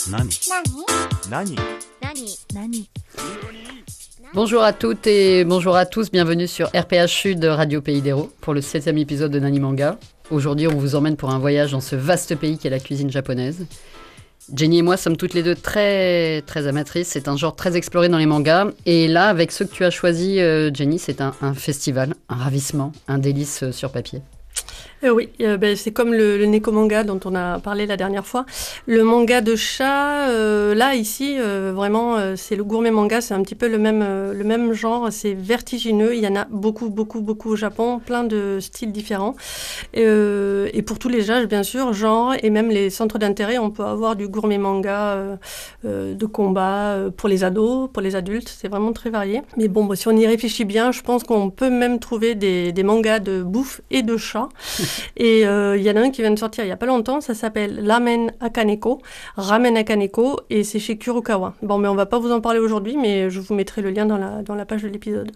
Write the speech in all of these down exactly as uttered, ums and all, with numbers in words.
Nani? Nani? Nani? Bonjour à toutes et bonjour à tous, bienvenue sur R P H Sud Radio Pays d'Hérault pour le septième épisode de Nani Manga. Aujourd'hui, on vous emmène pour un voyage dans ce vaste pays qu'est la cuisine japonaise. Jenny et moi sommes toutes les deux très, très amatrices, c'est un genre très exploré dans les mangas. Et là, avec ceux que tu as choisis, euh, Jenny, c'est un, un festival, un ravissement, un délice euh, sur papier. Euh, oui, euh, ben, c'est comme le, le Neko manga dont on a parlé la dernière fois. Le manga de chat, euh, là, ici, euh, vraiment, euh, c'est le gourmet manga, c'est un petit peu le même, euh, le même genre, c'est vertigineux. Il y en a beaucoup, beaucoup, beaucoup au Japon, plein de styles différents. Euh, et pour tous les âges, bien sûr, genre, et même les centres d'intérêt, on peut avoir du gourmet manga euh, euh, de combat euh, pour les ados, pour les adultes, c'est vraiment très varié. Mais bon, bah, si on y réfléchit bien, je pense qu'on peut même trouver des, des mangas de bouffe et de chat. Et il euh, y en a un qui vient de sortir il n'y a pas longtemps, ça s'appelle Ramen Akaneko, Ramen Akaneko, et c'est chez Kurokawa. Bon, mais on ne va pas vous en parler aujourd'hui, mais je vous mettrai le lien dans la, dans la page de l'épisode.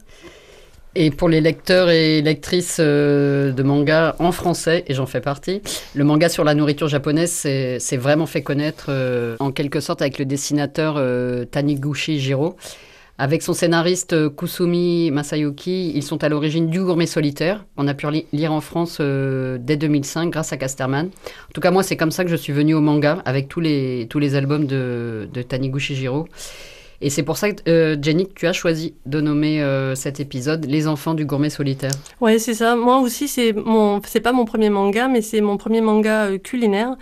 Et pour les lecteurs et lectrices euh, de manga en français, et j'en fais partie, le manga sur la nourriture japonaise s'est, s'est vraiment fait connaître euh, en quelque sorte avec le dessinateur euh, Taniguchi Jiro. Avec son scénariste Kusumi Masayuki, ils sont à l'origine du Gourmet Solitaire. On a pu lire en France euh, dès deux mille cinq grâce à Casterman. En tout cas, moi, c'est comme ça que je suis venue au manga, avec tous les, tous les albums de, de Taniguchi Jiro. Et c'est pour ça que, euh, Jenny, que tu as choisi de nommer euh, cet épisode « Les enfants du Gourmet Solitaire ». Ouais, c'est ça. Moi aussi, c'est mon, c'est pas mon premier manga, mais c'est mon premier manga euh, culinaire.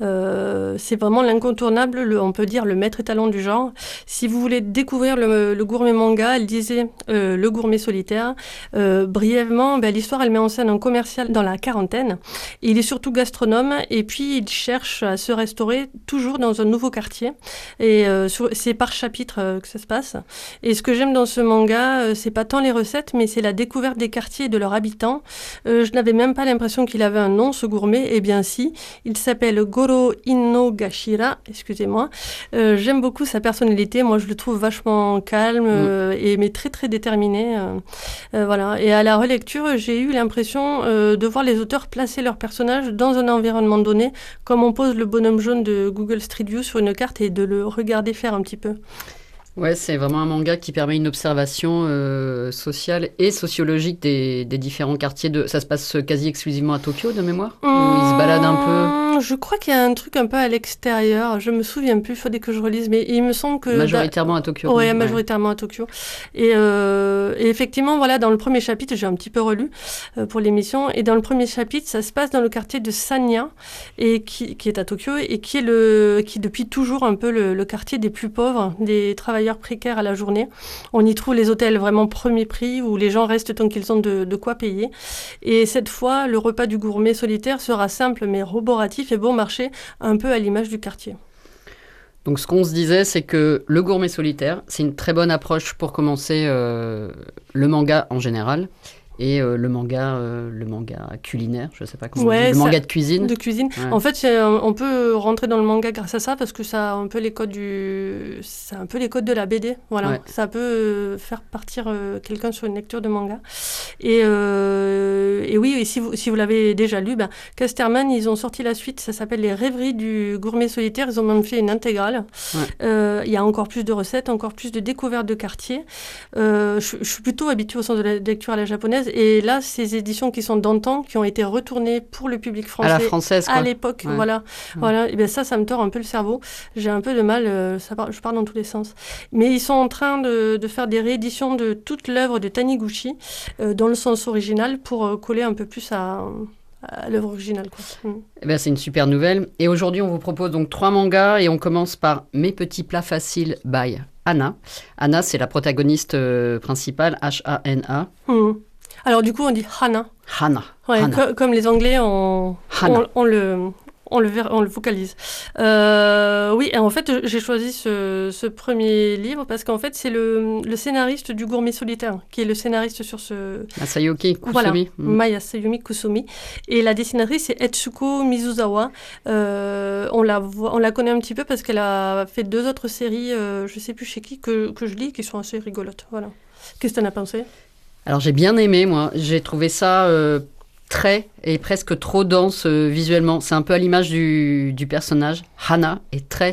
Euh, c'est vraiment l'incontournable, le, on peut dire le maître étalon du genre. Si vous voulez découvrir le, le gourmet manga, elle disait euh, Le Gourmet Solitaire. Euh, brièvement, ben, l'histoire, elle met en scène un commercial dans la quarantaine. Il est surtout gastronome et puis il cherche à se restaurer toujours dans un nouveau quartier. Et euh, sur, c'est par chapitre euh, que ça se passe. Et ce que j'aime dans ce manga, euh, c'est pas tant les recettes, mais c'est la découverte des quartiers et de leurs habitants. Euh, je n'avais même pas l'impression qu'il avait un nom, ce gourmet. Eh bien si, il s'appelle Goro Inogashira, excusez-moi. Euh, j'aime beaucoup sa personnalité, moi je le trouve vachement calme euh, et mais très très déterminé. Euh, euh, voilà. Et à la relecture, j'ai eu l'impression euh, de voir les auteurs placer leurs personnages dans un environnement donné, comme on pose le bonhomme jaune de Google Street View sur une carte et de le regarder faire un petit peu. Ouais, c'est vraiment un manga qui permet une observation euh, sociale et sociologique des, des différents quartiers. De... Ça se passe quasi exclusivement à Tokyo, de mémoire mmh, où ils se baladent un peu. Je crois qu'il y a un truc un peu à l'extérieur. Je me souviens plus, il faudrait que je relise. Mais il me semble que... Majoritairement à Tokyo. Oui, ouais, majoritairement à Tokyo. Et, euh, et effectivement, voilà, dans le premier chapitre, j'ai un petit peu relu euh, pour l'émission. Et dans le premier chapitre, ça se passe dans le quartier de Sanya, et qui, qui est à Tokyo, et qui est, le, qui est depuis toujours un peu le, le quartier des plus pauvres, des travailleurs précaires à la journée. On y trouve les hôtels vraiment premier prix où les gens restent tant qu'ils ont de, de quoi payer. Et cette fois, le repas du gourmet solitaire sera simple mais roboratif et bon marché, un peu à l'image du quartier. Donc ce qu'on se disait, c'est que le gourmet solitaire, c'est une très bonne approche pour commencer euh, le manga en général. Et euh, le manga, euh, le manga culinaire, je sais pas comment ouais, on dit, le ça, manga de cuisine. De cuisine. Ouais. En fait, c'est, on peut rentrer dans le manga grâce à ça parce que ça a un peu les codes du, c'est un peu les codes de la B D. Voilà, ouais. Ça peut faire partir euh, quelqu'un sur une lecture de manga. Et, euh, et oui, et si vous si vous l'avez déjà lu, ben Casterman, ils ont sorti la suite. Ça s'appelle Les Rêveries du Gourmet Solitaire. Ils ont même fait une intégrale. Il ouais. euh, y a encore plus de recettes, encore plus de découvertes de quartiers. Euh, je, je suis plutôt habituée au sens de la lecture à la japonaise. Et là, ces éditions qui sont d'antan, qui ont été retournées pour le public français à la française, quoi. À l'époque, ouais. voilà, ouais. voilà. Et bien ça, ça me tord un peu le cerveau. J'ai un peu de mal, euh, ça part, je pars dans tous les sens. Mais ils sont en train de, de faire des rééditions de toute l'œuvre de Taniguchi euh, dans le sens original pour euh, coller un peu plus à, à l'œuvre originale, quoi. Mm. Eh ben, c'est une super nouvelle. Et aujourd'hui, on vous propose donc trois mangas et on commence par Mes petits plats faciles by Hana. Hana, c'est la protagoniste euh, principale, H A N A. Mm. Alors du coup, on dit Hana. Hana. Ouais, Hana. Co- comme les Anglais, on, on, on, le, on, le, on le vocalise. Euh, oui, et en fait, j'ai choisi ce, ce premier livre parce qu'en fait, c'est le, le scénariste du Gourmet Solitaire, qui est le scénariste sur ce... Masayuki Kusumi. Voilà, mm. Masayuki Kusumi. Et la dessinatrice, c'est Etsuko Mizusawa. Euh, on, la voit, on la connaît un petit peu parce qu'elle a fait deux autres séries, euh, je ne sais plus chez qui, que, que je lis, qui sont assez rigolotes. Voilà. Qu'est-ce que tu en as pensé ? Alors j'ai bien aimé, moi. J'ai trouvé ça euh, très et presque trop dense euh, visuellement. C'est un peu à l'image du, du personnage. Hana est très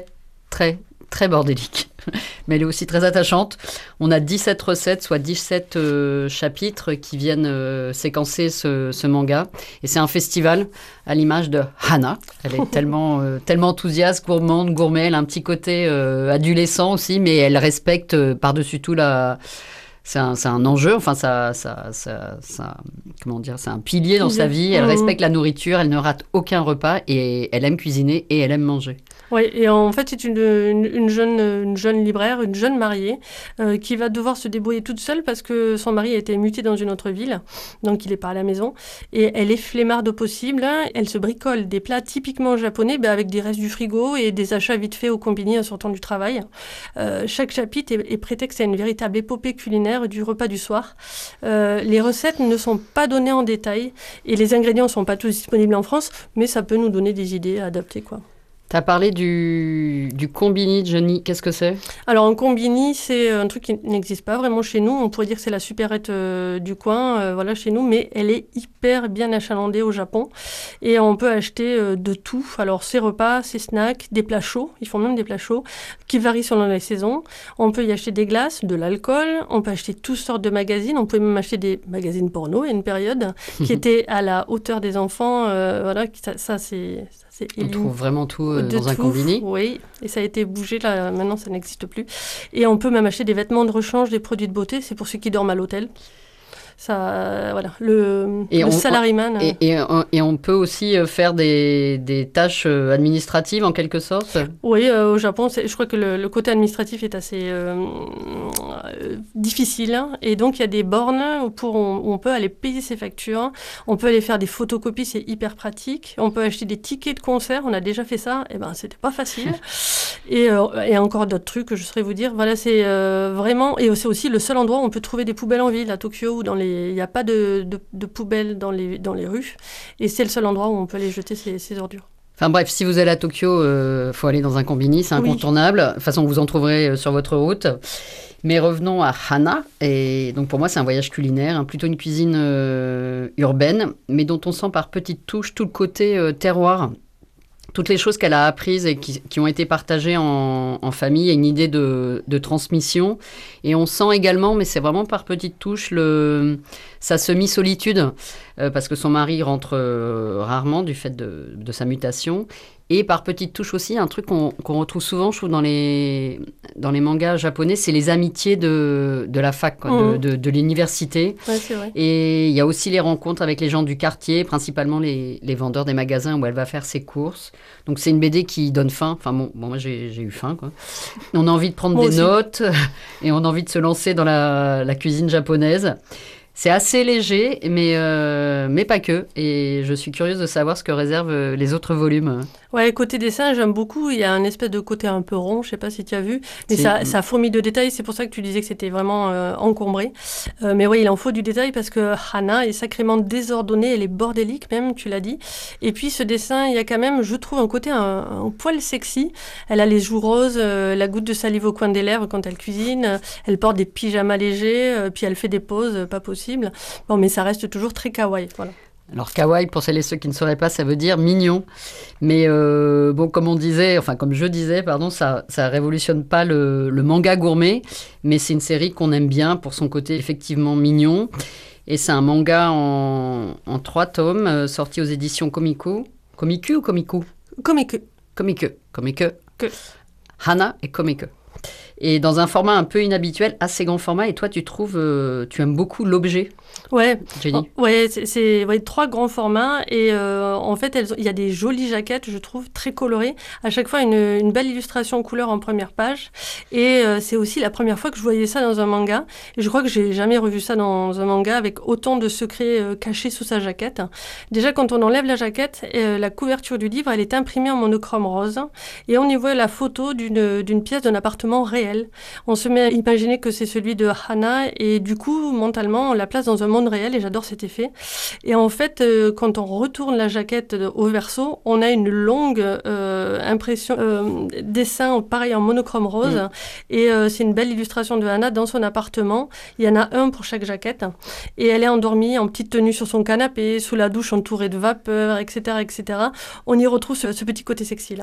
très, très bordélique. Mais elle est aussi très attachante. On a dix-sept recettes, soit dix-sept euh, chapitres qui viennent euh, séquencer ce, ce manga. Et c'est un festival à l'image de Hana. Elle est tellement, euh, tellement enthousiaste, gourmande, gourmet. Elle a un petit côté euh, adolescent aussi, mais elle respecte euh, par-dessus tout la... C'est un, c'est un enjeu, enfin, ça, ça, ça, ça, comment dire, c'est un pilier dans sa vie. Elle respecte la nourriture, elle ne rate aucun repas et elle aime cuisiner et elle aime manger. Oui, et en fait, c'est une, une, une, jeune, une jeune libraire, une jeune mariée, euh, qui va devoir se débrouiller toute seule parce que son mari a été muté dans une autre ville, donc il n'est pas à la maison. Et elle est flemmarde au possible, hein, elle se bricole des plats typiquement japonais bah, avec des restes du frigo et des achats vite faits au combini en sortant du travail. Euh, chaque chapitre est, est prétexte à une véritable épopée culinaire du repas du soir. Euh, les recettes ne sont pas données en détail et les ingrédients ne sont pas tous disponibles en France, mais ça peut nous donner des idées à adapter, quoi. Tu as parlé du, du combini, Johnny. Qu'est-ce que c'est ? Alors, un combini, c'est un truc qui n'existe pas vraiment chez nous. On pourrait dire que c'est la supérette euh, du coin, euh, voilà, chez nous, mais elle est hyper bien achalandée au Japon. Et on peut acheter euh, de tout. Alors, ces repas, ces snacks, des plats chauds. Ils font même des plats chauds qui varient selon les saisons. On peut y acheter des glaces, de l'alcool. On peut acheter toutes sortes de magazines. On pouvait même acheter des magazines porno à une période qui étaient à la hauteur des enfants. Euh, voilà, ça, ça c'est... On trouve vraiment tout euh, dans un tout, combini. Oui, et ça a été bougé, là, maintenant ça n'existe plus. Et on peut même acheter des vêtements de rechange, des produits de beauté, c'est pour ceux qui dorment à l'hôtel. Ça, euh, voilà, le, et le on, salaryman. Et, et, et on peut aussi faire des, des tâches administratives en quelque sorte. Oui, euh, au Japon, c'est, je crois que le, le côté administratif est assez euh, euh, difficile. Hein, et donc, il y a des bornes où, pour, on, où on peut aller payer ses factures. On peut aller faire des photocopies, c'est hyper pratique. On peut acheter des tickets de concert. On a déjà fait ça. Et ben, c'était pas facile. et, euh, et encore d'autres trucs que je saurais vous dire. Voilà, c'est euh, vraiment... Et c'est aussi le seul endroit où on peut trouver des poubelles en ville, à Tokyo ou dans les... Il n'y a pas de, de, de poubelles dans les, dans les rues. Et c'est le seul endroit où on peut aller jeter ses, ses ordures. Enfin bref, si vous allez à Tokyo, il euh, faut aller dans un combini, c'est incontournable. Oui. De toute façon, vous en trouverez sur votre route. Mais revenons à Hana. Et donc pour moi, c'est un voyage culinaire, hein, plutôt une cuisine euh, urbaine, mais dont on sent par petites touches tout le côté euh, terroir. Toutes les choses qu'elle a apprises et qui, qui ont été partagées en, en famille, il y a une idée de, de transmission. Et on sent également, mais c'est vraiment par petites touches, le, sa semi-solitude, euh, parce que son mari rentre euh, rarement du fait de, de sa mutation. Et par petites touches aussi, un truc qu'on, qu'on retrouve souvent, je trouve, dans les, dans les mangas japonais, c'est les amitiés de, de la fac, quoi, mmh. de, de, de l'université. Ouais, c'est vrai. Et il y a aussi les rencontres avec les gens du quartier, principalement les, les vendeurs des magasins où elle va faire ses courses. Donc c'est une B D qui donne faim. Enfin bon, bon moi j'ai, j'ai eu faim, quoi. On a envie de prendre moi des aussi. notes et on a envie de se lancer dans la, la cuisine japonaise. C'est assez léger, mais, euh, mais pas que. Et je suis curieuse de savoir ce que réservent les autres volumes. Ouais, côté dessin, j'aime beaucoup. Il y a un espèce de côté un peu rond, je ne sais pas si tu as vu. Mais si. ça, ça fourmille de détails. C'est pour ça que tu disais que c'était vraiment euh, encombré. Euh, mais oui, il en faut du détail parce que Hana est sacrément désordonnée. Elle est bordélique même, tu l'as dit. Et puis ce dessin, il y a quand même, je trouve, un côté un, un poil sexy. Elle a les joues roses, euh, la goutte de salive au coin des lèvres quand elle cuisine. Elle porte des pyjamas légers, euh, puis elle fait des poses euh, pas possibles. Bon, mais ça reste toujours très kawaii, voilà. Alors kawaii, pour celles et ceux qui ne sauraient pas, ça veut dire mignon. Mais euh, bon, comme on disait, enfin comme je disais, pardon, ça ça révolutionne pas le, le manga gourmet, mais c'est une série qu'on aime bien pour son côté effectivement mignon. Et c'est un manga en, en trois tomes, euh, sorti aux éditions Komiku. Komiku ou Komiku ? Komiku. Komiku. Komiku. Que. Hana et Komiku. Et dans un format un peu inhabituel, assez grand format. Et toi, tu trouves, euh, tu aimes beaucoup l'objet, ouais, Jenny. Oh, ouais, c'est, c'est ouais, trois grands formats. Et euh, en fait, il y a des jolies jaquettes, je trouve, très colorées. À chaque fois, une, une belle illustration en couleur en première page. Et euh, c'est aussi la première fois que je voyais ça dans un manga. Et je crois que j'ai jamais revu ça dans un manga avec autant de secrets euh, cachés sous sa jaquette. Déjà, quand on enlève la jaquette, euh, la couverture du livre, elle est imprimée en monochrome rose. Et on y voit la photo d'une, d'une pièce d'un appartement réel. On se met à imaginer que c'est celui de Hana et du coup, mentalement, on la place dans un monde réel et j'adore cet effet. Et en fait, euh, quand on retourne la jaquette au verso, on a une longue euh, impression, euh, dessin pareil en monochrome rose mmh. et euh, c'est une belle illustration de Hana dans son appartement. Il y en a un pour chaque jaquette et elle est endormie en petite tenue sur son canapé, sous la douche entourée de vapeur, et cetera, et cetera. On y retrouve ce, ce petit côté sexy là.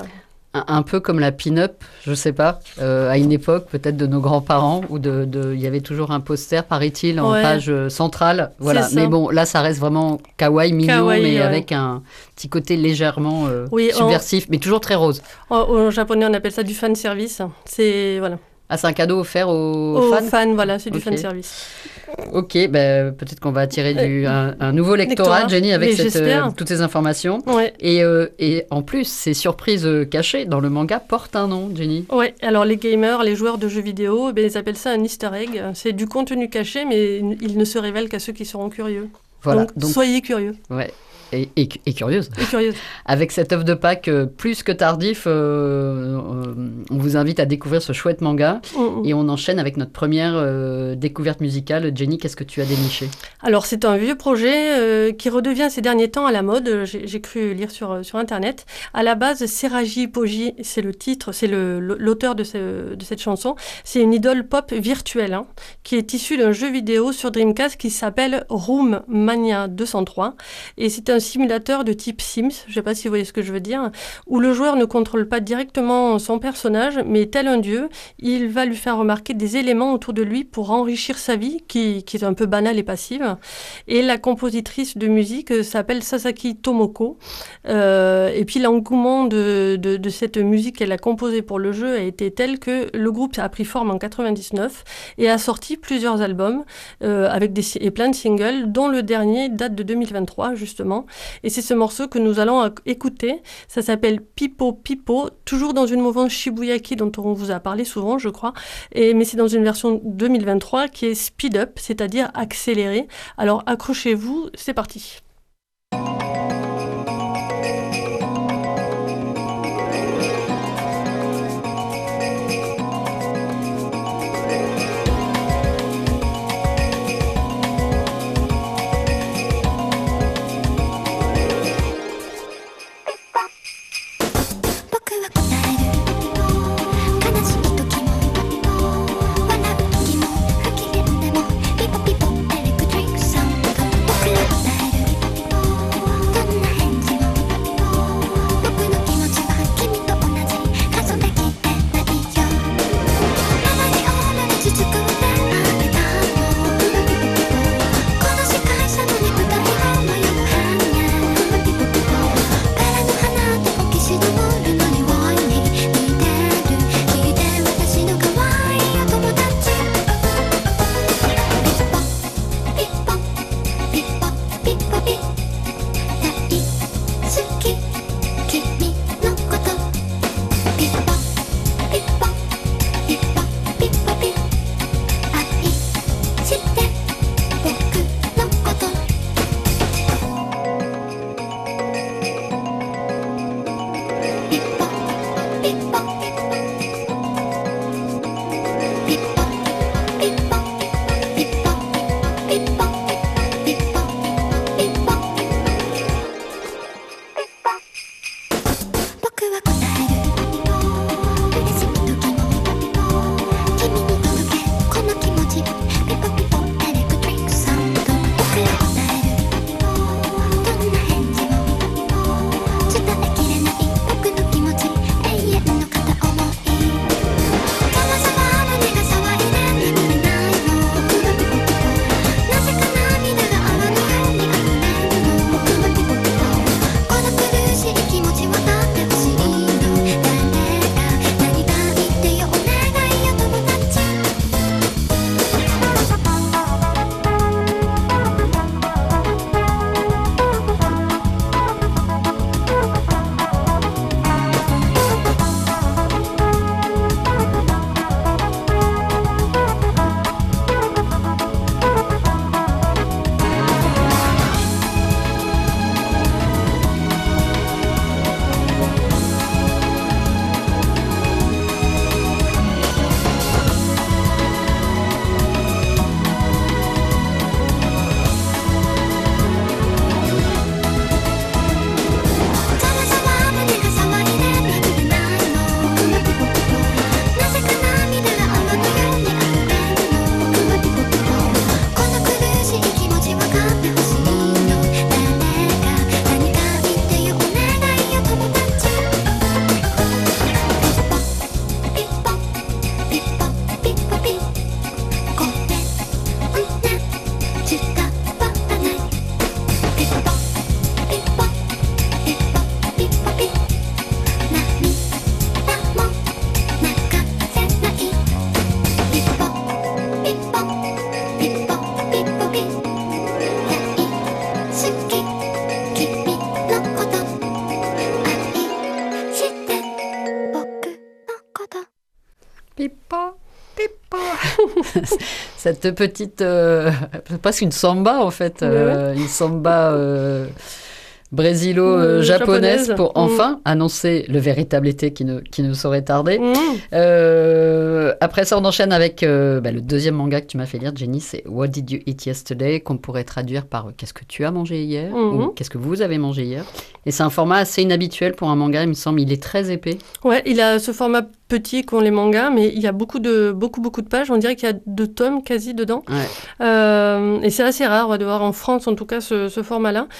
Un, un peu comme la pin-up, je sais pas, euh, à une époque peut-être de nos grands-parents, où de, de, il y avait toujours un poster, paraît-il, en Ouais. page euh, centrale. Voilà. C'est ça. Mais bon, là, ça reste vraiment kawaii, mignon, Kawaii, mais ouais. avec un petit côté légèrement euh, Oui, en- subversif, mais toujours très rose. En, en japonais, on appelle ça du fan service. C'est voilà. Ah, c'est un cadeau offert aux, Aux fans. fans, voilà, c'est du Ok. fan service. Ok, ben, peut-être qu'on va attirer du, un, un nouveau lectorat, Lectorat, Jenny, avec mais cette, euh, j'espère. toutes ces informations. Ouais. Et, euh, et en plus, ces surprises euh, cachées dans le manga portent un nom, Jenny. Ouais, alors les gamers, les joueurs de jeux vidéo, ben, ils appellent ça un easter egg. C'est du contenu caché, mais il ne se révèle qu'à ceux qui seront curieux. Voilà. Donc, Donc, soyez curieux ouais. Et, et, et curieuse. et curieuses. Avec cette œuvre de Pâques euh, plus que tardif, euh, euh, on vous invite à découvrir ce chouette manga. Mm, mm. Et on enchaîne avec notre première euh, découverte musicale. Jenny, qu'est-ce que tu as déniché? Alors, c'est un vieux projet euh, qui redevient ces derniers temps à la mode. J'ai j'ai cru lire sur, sur Internet. À la base, Seraji Poji, c'est le titre, c'est le- l'auteur de, ce- de cette chanson. C'est une idole pop virtuelle hein, qui est issue d'un jeu vidéo sur Dreamcast qui s'appelle Room Mania deux cent trois. Et c'est un simulateur de type Sims, je ne sais pas si vous voyez ce que je veux dire, où le joueur ne contrôle pas directement son personnage, mais tel un dieu, il va lui faire remarquer des éléments autour de lui pour enrichir sa vie, qui, qui est un peu banale et passive. Et la compositrice de musique euh, s'appelle Sasaki Tomoko. Euh, et puis l'engouement de, de, de cette musique qu'elle a composée pour le jeu a été tel que le groupe a pris forme en quatre-vingt-dix-neuf et a sorti plusieurs albums euh, avec des, si- et plein de singles, dont le dernier date de deux mille vingt-trois justement. Et c'est ce morceau que nous allons ac- écouter. Ça s'appelle Pipo Pipo, toujours dans une mouvance Shibuyaki dont on vous a parlé souvent, je crois. Et, mais c'est dans une version deux mille vingt-trois qui est speed up, c'est-à-dire accélérée. Alors accrochez-vous, c'est parti. Pipo pipo, electric sound. 僕ら答える cette petite, euh, presque une samba en fait, euh, une samba euh, brésilo-japonaise Japonaise. pour enfin Mm. annoncer le véritable été qui ne, qui ne saurait tarder. Mmh. Euh, après ça, on enchaîne avec euh, bah, le deuxième manga que tu m'as fait lire, Jenny, c'est What Did You Eat Yesterday, qu'on pourrait traduire par Qu'est-ce que tu as mangé hier Mhm. ou Qu'est-ce que vous avez mangé hier. Et c'est un format assez inhabituel pour un manga, il me semble. Il est très épais. Ouais, il a ce format petit qu'ont les mangas, mais il y a beaucoup de, beaucoup, beaucoup de pages. On dirait qu'il y a deux tomes quasi dedans. Ouais. Euh, et c'est assez rare ouais, de voir en France, en tout cas, ce, ce format-là.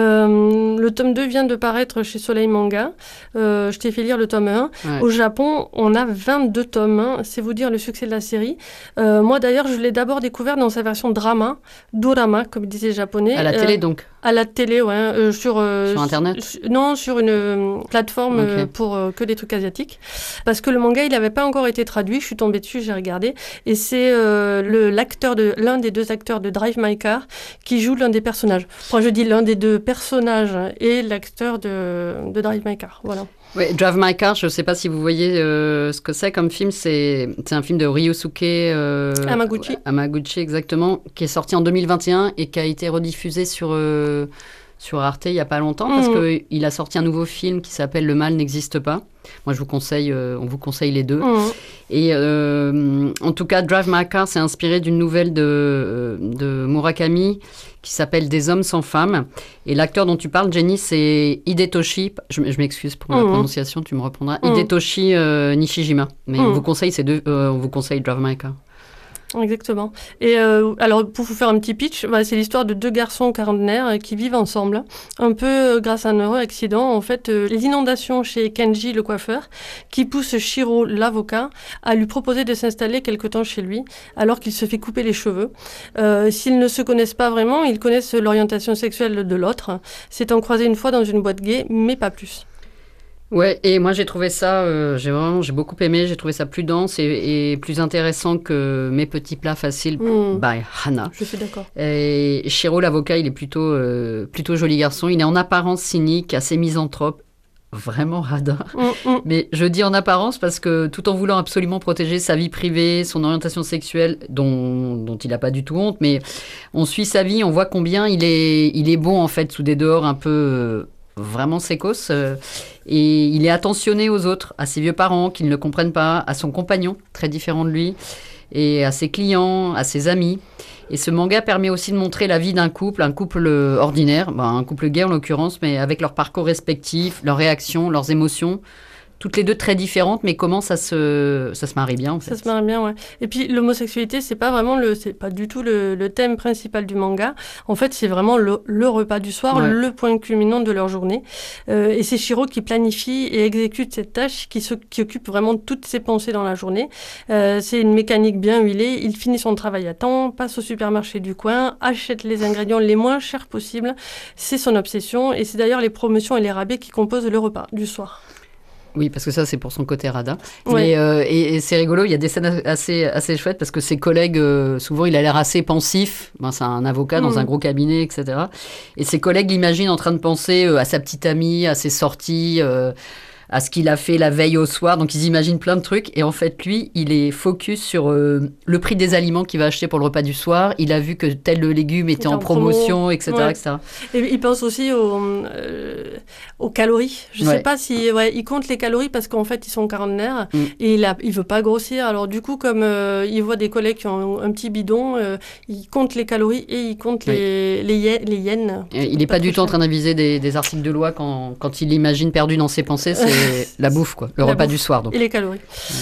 Euh, le tome deux vient de paraître chez Soleil Manga. Euh, je t'ai fait lire le tome un. Ouais. Au Japon, on a vingt-deux tomes. Hein. C'est vous dire le succès de la série. Euh, moi, d'ailleurs, je l'ai d'abord découvert dans sa version drama, dorama, comme disaient les Japonais. À la Euh, télé, donc. À la télé, ouais. euh, sur, euh, Sur Internet su- Non, sur une euh, plateforme Ok. euh, pour euh, que des trucs asiatiques. Parce que le manga, il n'avait pas encore été traduit. Je suis tombée dessus, j'ai regardé. Et c'est euh, le- l'acteur de, l'un des deux acteurs de Drive My Car qui joue l'un des personnages. Enfin, je dis l'un des deux personnages et l'acteur de, de Drive My Car. Voilà. Ouais, Drive My Car, je ne sais pas si vous voyez euh, ce que c'est comme film. C'est, c'est un film de Ryosuke euh, Hamaguchi. Hamaguchi, exactement, qui est sorti en deux mille vingt et un et qui a été rediffusé sur, euh, sur Arte il n'y a pas longtemps parce Mhm. qu'il a sorti un nouveau film qui s'appelle Le mal n'existe pas. Moi, je vous conseille, euh, on vous conseille les deux. Mhm. Et euh, en tout cas, Drive My Car, c'est inspiré d'une nouvelle de, de Murakami qui s'appelle Des hommes sans femmes. Et l'acteur dont tu parles, Jenny, c'est Hidetoshi. Je, m- je m'excuse pour la Mhm. prononciation, tu me reprendras. Mhm. Hidetoshi euh, Nishijima. Mais on Mhm. vous conseille ces deux. euh, on vous conseille Drive My Car. Exactement. Et euh, alors, pour vous faire un petit pitch, bah, c'est l'histoire de deux garçons quarantenaires euh, qui vivent ensemble, un peu euh, grâce à un heureux accident. En fait, euh, les inondations chez Kenji, le coiffeur, qui pousse Shiro, l'avocat, à lui proposer de s'installer quelque temps chez lui, alors qu'il se fait couper les cheveux. Euh, s'ils ne se connaissent pas vraiment, ils connaissent l'orientation sexuelle de l'autre, s'étant croisés une fois dans une boîte gay, mais pas plus. Ouais, et moi j'ai trouvé ça, euh, j'ai vraiment, j'ai beaucoup aimé, j'ai trouvé ça plus dense et, et plus intéressant que Mes petits plats faciles Mm. by Hana. Je suis d'accord. Et Shiro, l'avocat, il est plutôt, euh, plutôt joli garçon. Il est en apparence cynique, assez misanthrope, vraiment radin. Mm, mm. Mais je dis en apparence parce que tout en voulant absolument protéger sa vie privée, son orientation sexuelle, dont, dont il n'a pas du tout honte, mais on suit sa vie, on voit combien il est, il est bon en fait sous des dehors un peu euh, vraiment sécos. euh, et il est attentionné aux autres, à ses vieux parents qui ne le comprennent pas, à son compagnon, très différent de lui, et à ses clients, à ses amis. Et ce manga permet aussi de montrer la vie d'un couple, un couple euh, ordinaire, ben, un couple gay en l'occurrence, mais avec leurs parcours respectifs, leurs réactions, leurs émotions, toutes les deux très différentes, mais comment ça se, ça se marie bien en fait. Ça se marre bien, ouais. Et puis l'homosexualité, c'est pas vraiment le, c'est pas du tout le, le thème principal du manga. En fait, c'est vraiment le, le repas du soir, Ouais. le point culminant de leur journée. Euh, et c'est Shiro qui planifie et exécute cette tâche, qui, se, qui occupe vraiment toutes ses pensées dans la journée. Euh, c'est une mécanique bien huilée. Il finit son travail à temps, passe au supermarché du coin, achète les ingrédients les moins chers possibles. C'est son obsession, et c'est d'ailleurs les promotions et les rabais qui composent le repas du soir. Oui, parce que ça, c'est pour son côté radin. Ouais. Mais, euh, et, et c'est rigolo, il y a des scènes assez, assez chouettes parce que ses collègues, euh, souvent, il a l'air assez pensif. Ben, c'est un avocat dans Mhm. un gros cabinet, et cetera. Et ses collègues l'imaginent en train de penser euh, à sa petite amie, à ses sorties, euh, à ce qu'il a fait la veille au soir. Donc, ils imaginent plein de trucs. Et en fait, lui, il est focus sur euh, le prix des aliments qu'il va acheter pour le repas du soir. Il a vu que tel légume était Était en en promo. promotion, et cetera, Ouais. et cetera. Et il pense aussi aux, euh, aux calories. Je Ouais. sais pas si, ouais, il compte les calories parce qu'en fait ils sont quarantenaires Mm. et il a, il veut pas grossir. Alors du coup, comme euh, il voit des collègues qui ont un petit bidon, euh, il compte les calories et il compte Oui. les les, ye- les yens. Et il n'est pas, Pas du trop tout en cher. train d'aviser des, des articles de loi quand, quand il l'imagine perdu dans ses pensées, c'est la bouffe, quoi. Le La repas bouffe. du soir, donc. Et les calories.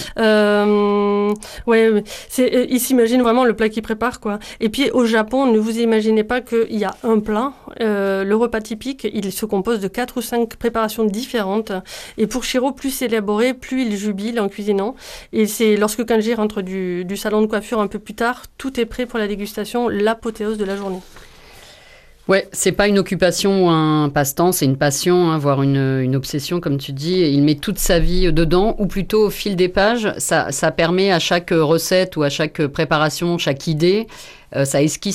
Euh, ouais, ouais. c'est, euh, il s'imagine vraiment le plat qu'il prépare, quoi. Et puis au Japon, ne vous imaginez pas qu'il y a un plat. Euh, le repas typique, il se compose de quatre ou cinq préparations différentes. Et pour Shiro, plus c'est élaboré, plus il jubile en cuisinant. Et c'est lorsque Kanji rentre du, du salon de coiffure un peu plus tard, tout est prêt pour la dégustation, l'apothéose de la journée. Ouais, c'est pas une occupation ou un passe-temps, c'est une passion, hein, voire une, une obsession, comme tu dis. Il met toute sa vie dedans, ou plutôt au fil des pages. Ça, ça permet à chaque recette ou à chaque préparation, chaque idée, Euh, ça esquisse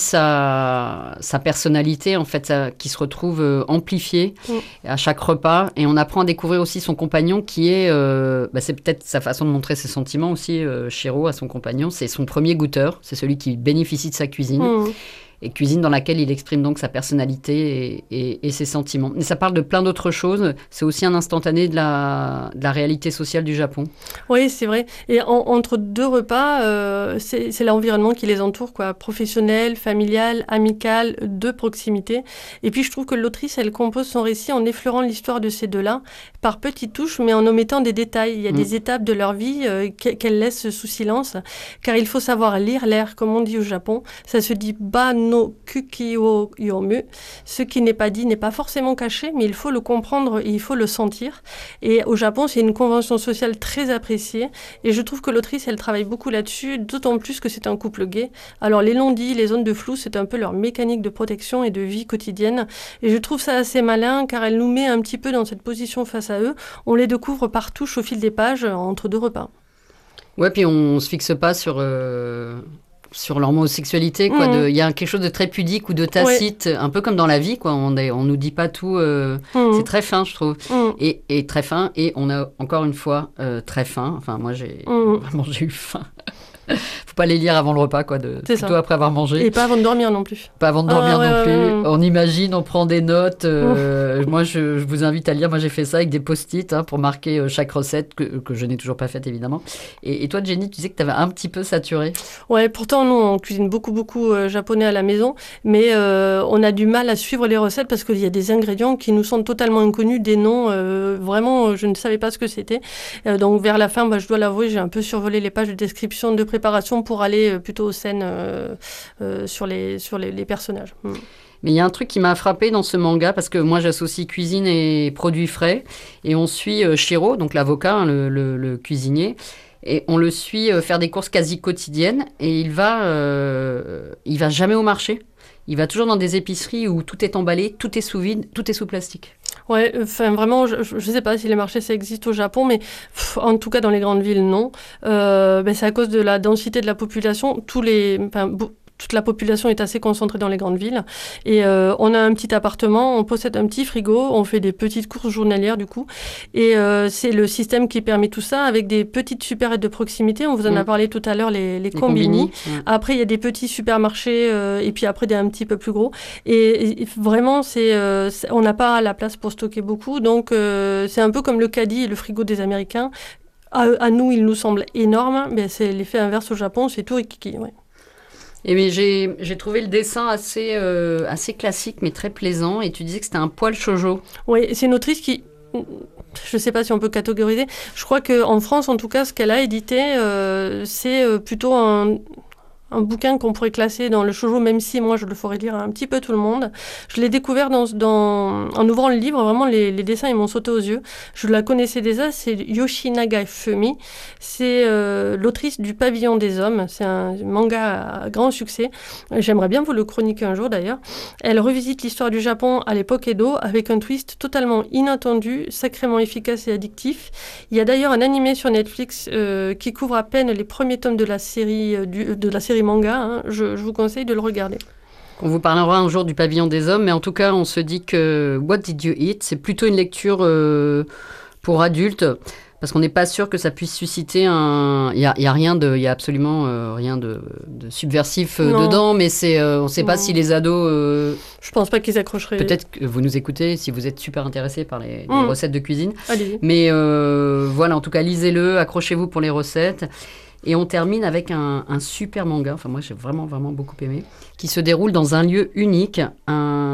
sa, sa personnalité, en fait, ça, qui se retrouve euh, amplifiée Mm. à chaque repas. Et on apprend à découvrir aussi son compagnon, qui est... euh, bah, c'est peut-être sa façon de montrer ses sentiments aussi, euh, Shiro, à son compagnon. C'est son premier goûteur, c'est celui qui bénéficie de sa cuisine. Mm. Et cuisine dans laquelle il exprime donc sa personnalité et, et, et ses sentiments. Mais ça parle de plein d'autres choses. C'est aussi un instantané de la, de la réalité sociale du Japon. Oui, c'est vrai. Et en- entre deux repas, euh, c'est c'est l'environnement qui les entoure, quoi. Professionnel, familial, amical, de proximité. Et puis, je trouve que l'autrice, elle compose son récit en effleurant l'histoire de ces deux-là, par petites touches, mais en omettant des détails. Il y a Mm. des étapes de leur vie euh, qu'e- qu'elle laisse sous silence, car il faut savoir lire l'air, comme on dit au Japon. Ça se dit ba no kuki wo yomu. Ce qui n'est pas dit n'est pas forcément caché, mais il faut le comprendre et il faut le sentir. Et au Japon, c'est une convention sociale très appréciée. Et je trouve que l'autrice, elle travaille beaucoup là-dessus, d'autant plus que c'est un couple gay. Alors, les non-dits, les zones de flou, c'est un peu leur mécanique de protection et de vie quotidienne. Et je trouve ça assez malin, car elle nous met un petit peu dans cette position face à eux. On les découvre par touche au fil des pages, entre deux repas. Ouais, puis on se fixe pas sur... Euh... sur l'homosexualité, quoi. Mhm. De- Il y a quelque chose de très pudique ou de tacite, un peu comme dans la vie, quoi. On est, on nous dit pas tout. euh, Mhm. C'est très fin, je trouve. Mhm. Et, et très fin. Et on a encore une fois euh, très faim. Enfin, moi, j'ai Mhm. vraiment j'ai eu faim. Faut pas les lire avant le repas, quoi. De, C'est plutôt ça. après avoir mangé. Et pas avant de dormir non plus. Pas avant de Ah, dormir ouais, non ouais, plus. ouais, ouais. On imagine, on prend des notes. euh, moi, je, je vous invite à lire. Moi, j'ai fait ça avec des post-it hein, pour marquer euh, chaque recette que, que je n'ai toujours pas faite, évidemment. Et, et toi, Jenny, tu disais que tu avais un petit peu saturé. Ouais, pourtant, nous, on cuisine beaucoup, beaucoup euh, japonais à la maison, mais euh, on a du mal à suivre les recettes parce qu'il y a des ingrédients qui nous sont totalement inconnus, des noms, euh, vraiment, euh, je ne savais pas ce que c'était. Euh, donc, vers la fin, bah, je dois l'avouer, j'ai un peu survolé les pages de description de préparation pour aller euh, plutôt aux scènes euh, euh, sur, les, sur les, les personnages. Mm. Mais il y a un truc qui m'a frappé dans ce manga, parce que moi j'associe cuisine et produits frais, et on suit euh, Shiro, donc l'avocat, hein, le, le- le cuisinier, et on le suit euh, faire des courses quasi quotidiennes, et il va, euh, il va jamais au marché. Il va toujours dans des épiceries où tout est emballé, tout est sous vide, tout est sous plastique. Ouais, enfin vraiment, je, je sais pas si les marchés ça existe au Japon, mais pff, en tout cas dans les grandes villes, non. Euh, ben, c'est à cause de la densité de la population. Tous les, enfin, beau- toute la population est assez concentrée dans les grandes villes. Et euh, on a un petit appartement, on possède un petit frigo, on fait des petites courses journalières du coup. Et euh, c'est le système qui permet tout ça avec des petites supérettes de proximité. On vous en a Mm. parlé tout à l'heure, les, les Les combini. combini. Ouais. Après, il y a des petits supermarchés euh, et puis après des un petit peu plus gros. Et, et vraiment, c'est, euh, c'est- on n'a pas la place pour stocker beaucoup. Donc, euh, c'est un peu comme le caddie et le frigo des Américains. À, à nous, il nous semble énorme, mais c'est l'effet inverse au Japon, c'est tout rikiki. Ouais. Et mais j'ai, j'ai trouvé le dessin assez, euh, assez classique, mais très plaisant, et tu disais que c'était un poil shoujo. Oui, c'est une autrice qui... Je ne sais pas si on peut catégoriser. Je crois qu'en France, en tout cas, ce qu'elle a édité, euh, c'est euh, plutôt un... un bouquin qu'on pourrait classer dans le shoujo, même si moi je le ferais lire à un petit peu tout le monde. Je l'ai découvert dans, dans, en ouvrant le livre, vraiment les, les dessins ils m'ont sauté aux yeux. Je la connaissais déjà, c'est Yoshinaga Fumi. C'est euh, l'autrice du Pavillon des Hommes. C'est un manga à grand succès. J'aimerais bien vous le chroniquer un jour d'ailleurs. Elle revisite l'histoire du Japon à l'époque Edo avec un twist totalement inattendu, sacrément efficace et addictif. Il y a d'ailleurs un animé sur Netflix euh, qui couvre à peine les premiers tomes de la série, euh, du, de la série manga, hein. je, je vous conseille de le regarder. On vous parlera un jour du Pavillon des Hommes, mais en tout cas, on se dit que What Did You Eat, c'est plutôt une lecture euh, pour adultes, parce qu'on n'est pas sûr que ça puisse susciter un... Il n'y a, il y a rien de... Il y a absolument euh, rien de, de subversif euh, Non. dedans, mais c'est, euh, on ne sait pas Non. si les ados... euh, Je pense pas qu'ils accrocheraient. peut-être que vous nous écoutez, si vous êtes super intéressés par les, les Mm. recettes de cuisine. Allez. Mais euh, voilà, en tout cas, lisez-le, accrochez-vous pour les recettes. Et on termine avec un, un super manga, enfin moi j'ai vraiment vraiment beaucoup aimé, qui se déroule dans un lieu unique, un,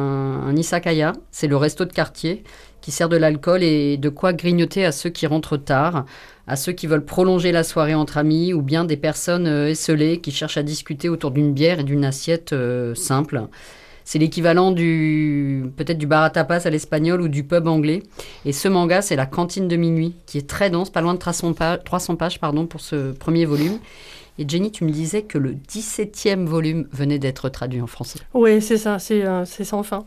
un izakaya, c'est le resto de quartier, qui sert de l'alcool et de quoi grignoter à ceux qui rentrent tard, à ceux qui veulent prolonger la soirée entre amis, ou bien des personnes euh, esselées qui cherchent à discuter autour d'une bière et d'une assiette euh, simple. C'est l'équivalent du peut-être du bar à tapas à l'espagnol ou du pub anglais. Et ce manga, c'est La cantine de minuit, qui est très dense, pas loin de trois cents pages, trois cents pages pardon, pour ce premier volume. Et Jenny, tu me disais que le dix-septième volume venait d'être traduit en français. Oui, c'est ça, c'est, euh, c'est sans fin.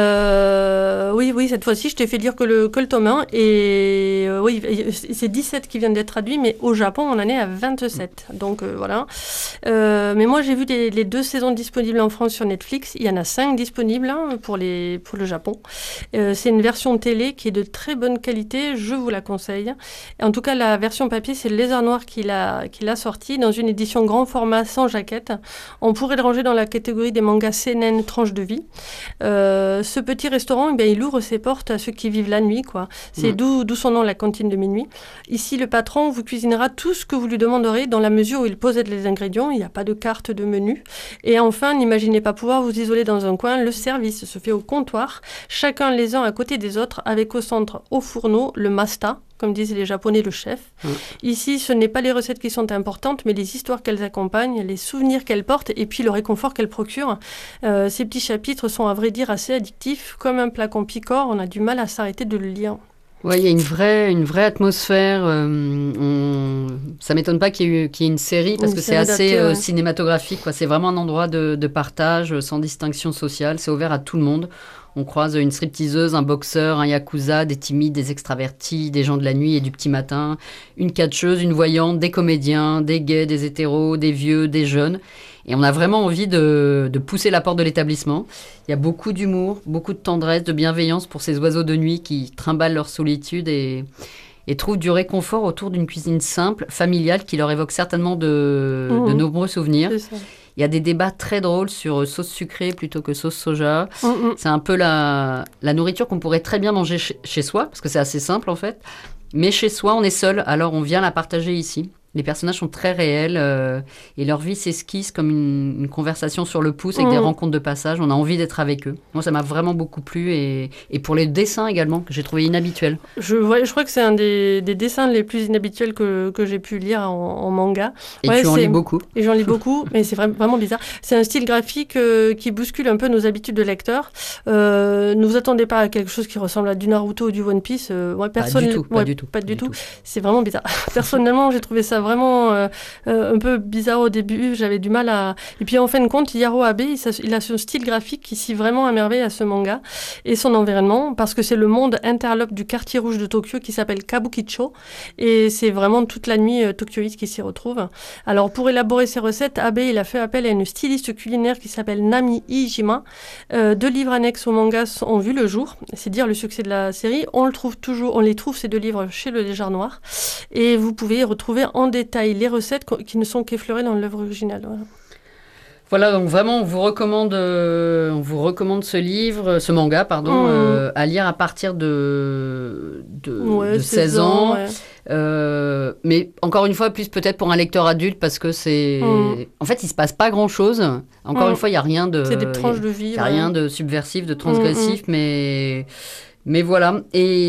Euh, oui, oui, cette fois-ci, je t'ai fait lire que le, que le tome un. Et euh, oui, c'est dix-sept qui viennent d'être traduits, mais au Japon, on en est à vingt-sept. Donc euh, voilà. Euh, mais moi, j'ai vu les, les deux saisons disponibles en France sur Netflix. Il y en a cinq disponibles hein, pour, les, pour le Japon. Euh, c'est une version télé qui est de très bonne qualité. Je vous la conseille. Et en tout cas, la version papier, c'est le Lézard Noir qui l'a, qui l'a sorti dans une édition grand format sans jaquette. On pourrait le ranger dans la catégorie des mangas seinen tranche de vie. Euh, ce petit restaurant, eh bien, il ouvre ses portes à ceux qui vivent la nuit, quoi. C'est mmh. d'où, d'où son nom, la cantine de minuit. Ici, le patron vous cuisinera tout ce que vous lui demanderez dans la mesure où il possède les ingrédients. Il n'y a pas de carte de menu. Et enfin, n'imaginez pas pouvoir vous isoler dans un coin. Le service se fait au comptoir, chacun les uns à côté des autres, avec au centre, au fourneau, le masta, comme disent les Japonais, le chef. Mmh. Ici, ce n'est pas les recettes qui sont importantes, mais les histoires qu'elles accompagnent, les souvenirs qu'elles portent et puis le réconfort qu'elles procurent. Euh, ces petits chapitres sont à vrai dire assez addictifs. Comme un plat qu'on picore, on a du mal à s'arrêter de le lire. Oui, il y a une vraie, une vraie atmosphère. Euh, on... Ça ne m'étonne pas qu'il y ait, eu, qu'il y ait une série, parce une que série c'est assez euh, cinématographique, quoi. C'est vraiment un endroit de, de partage, sans distinction sociale. C'est ouvert à tout le monde. On croise une stripteaseuse, un boxeur, un yakuza, des timides, des extravertis, des gens de la nuit et du petit matin, une catcheuse, une voyante, des comédiens, des gays, des hétéros, des vieux, des jeunes. Et on a vraiment envie de, de pousser la porte de l'établissement. Il y a beaucoup d'humour, beaucoup de tendresse, de bienveillance pour ces oiseaux de nuit qui trimballent leur solitude et, et trouvent du réconfort autour d'une cuisine simple, familiale, qui leur évoque certainement de, mmh. de nombreux souvenirs. Il y a des débats très drôles sur sauce sucrée plutôt que sauce soja. Mmh. C'est un peu la, la nourriture qu'on pourrait très bien manger chez, chez soi, parce que c'est assez simple en fait. Mais chez soi, on est seul, alors on vient la partager ici. Les personnages sont très réels euh, et leur vie s'esquisse comme une, une conversation sur le pouce avec mmh. des rencontres de passage. On a envie d'être avec eux. Moi, ça m'a vraiment beaucoup plu et, et pour les dessins également, que j'ai trouvé inhabituels. Je, ouais, je crois que c'est un des, des dessins les plus inhabituels que, que j'ai pu lire en, en manga. Et ouais, tu en lis beaucoup. Et j'en lis beaucoup, mais c'est vraiment, vraiment bizarre. C'est un style graphique euh, qui bouscule un peu nos habitudes de lecteur. Euh, ne vous attendez pas à quelque chose qui ressemble à du Naruto ou du One Piece. Euh, ouais, personne, pas du tout. Ouais, pas du tout. Pas du tout. tout. C'est vraiment bizarre. Personnellement, j'ai trouvé ça vraiment euh, euh, un peu bizarre au début. J'avais du mal à... Et puis en fin de compte, Yaro Abe, il, il a son style graphique qui scie vraiment à merveille à ce manga et son environnement, parce que c'est le monde interlope du quartier rouge de Tokyo qui s'appelle Kabukicho. Et c'est vraiment toute la nuit euh, tokyoïte qui s'y retrouve. Alors pour élaborer ses recettes, Abe, il a fait appel à une styliste culinaire qui s'appelle Nami Iijima. Euh, deux livres annexes au manga ont vu le jour. C'est dire le succès de la série. On le trouve toujours, on les trouve ces deux livres chez le Lézard Noir. Et vous pouvez retrouver en détail les recettes qui ne sont qu'effleurées dans l'œuvre originale. Voilà. Voilà, donc vraiment, on vous recommande, euh, on vous recommande ce livre, ce manga, pardon, mmh. euh, à lire à partir de, de, ouais, de seize ans. Ouais. Euh, mais encore une fois, plus peut-être pour un lecteur adulte, parce que c'est... Mmh. En fait, il ne se passe pas grand-chose. Encore mmh. une fois, il n'y a rien de... C'est des tranches de vie. Il n'y a ouais. rien de subversif, de transgressif, mmh. mais... Mais voilà,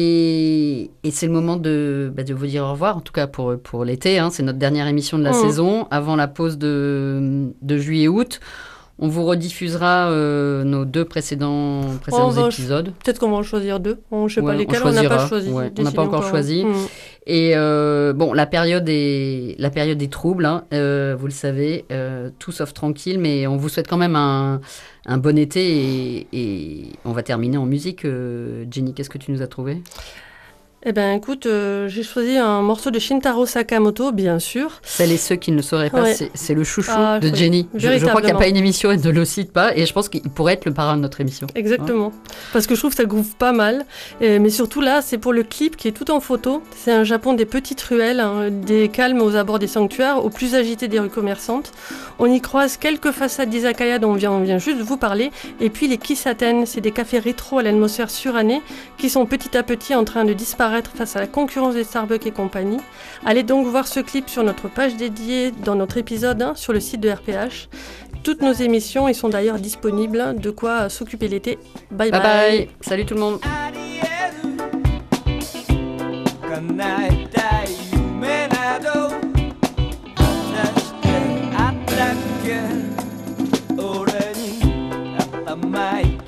et, et c'est le moment de, bah, de vous dire au revoir, en tout cas pour, pour l'été. Hein, c'est notre dernière émission de la mmh. saison, avant la pause de, de juillet-août. On vous rediffusera euh, nos deux précédents, précédents oh, épisodes. Peut-être qu'on va en choisir deux. On, je ne sais ouais, pas lesquels, on n'a pas choisi. Ouais, on n'a pas encore, encore choisi. Mmh. Et euh, bon, la période est, la période est trouble, hein, euh, vous le savez, euh, tout sauf tranquille, mais on vous souhaite quand même un, un bon été et, et on va terminer en musique. Euh, Jenny, qu'est-ce que tu nous as trouvé ? Eh bien, écoute, euh, j'ai choisi un morceau de Shintaro Sakamoto, bien sûr. Celles et ceux qui ne le sauraient pas, ouais. c'est, c'est le chouchou ah, de Jenny. Je, je crois qu'il n'y a pas une émission, elle ne le cite pas, et je pense qu'il pourrait être le parrain de notre émission. Exactement. Ouais. Parce que je trouve que ça groove pas mal. Et, mais surtout là, c'est pour le clip qui est tout en photo. C'est un Japon des petites ruelles, hein, des calmes aux abords des sanctuaires, aux plus agités des rues commerçantes. On y croise quelques façades d'izakaya dont on vient, on vient juste de vous parler. Et puis les Kisaten, c'est des cafés rétro à l'atmosphère surannée qui sont petit à petit en train de disparaître face à la concurrence des Starbucks et compagnie. Allez donc voir ce clip sur notre page dédiée dans notre épisode hein, sur le site de R P H. Toutes nos émissions y sont d'ailleurs disponibles, de quoi s'occuper l'été. Bye bye. Bye bye. Salut tout le monde. My